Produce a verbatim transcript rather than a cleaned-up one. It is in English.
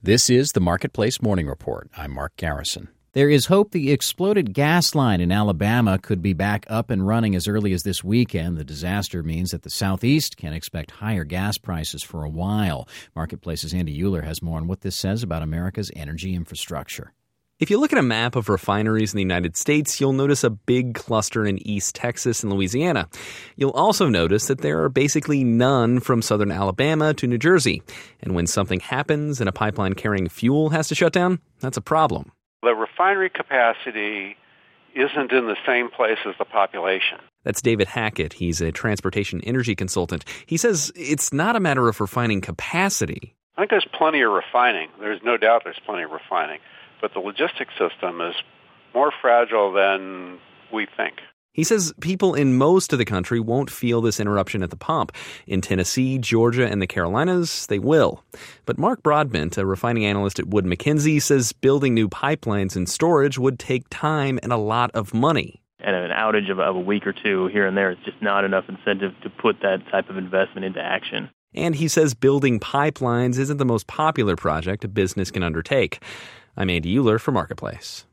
This is the Marketplace Morning Report. I'm Mark Garrison. There is hope the exploded gas line in Alabama could be back up and running as early as this weekend. The disaster means that the Southeast can expect higher gas prices for a while. Marketplace's Andy Euler has more on what this says about America's energy infrastructure. If you look at a map of refineries in the United States, you'll notice a big cluster in East Texas and Louisiana. You'll also notice that there are basically none from southern Alabama to New Jersey. And when something happens and a pipeline carrying fuel has to shut down, that's a problem. The refinery capacity isn't in the same place as the population. That's David Hackett. He's a transportation energy consultant. He says it's not a matter of refining capacity. I think there's plenty of refining. There's no doubt there's plenty of refining. But the logistics system is more fragile than we think. He says people in most of the country won't feel this interruption at the pump. In Tennessee, Georgia, and the Carolinas, they will. But Mark Broadbent, a refining analyst at Wood Mackenzie, says building new pipelines and storage would take time and a lot of money. And an outage of, of a week or two here and there is just not enough incentive to put that type of investment into action. And he says building pipelines isn't the most popular project a business can undertake. I'm Andy Euler for Marketplace.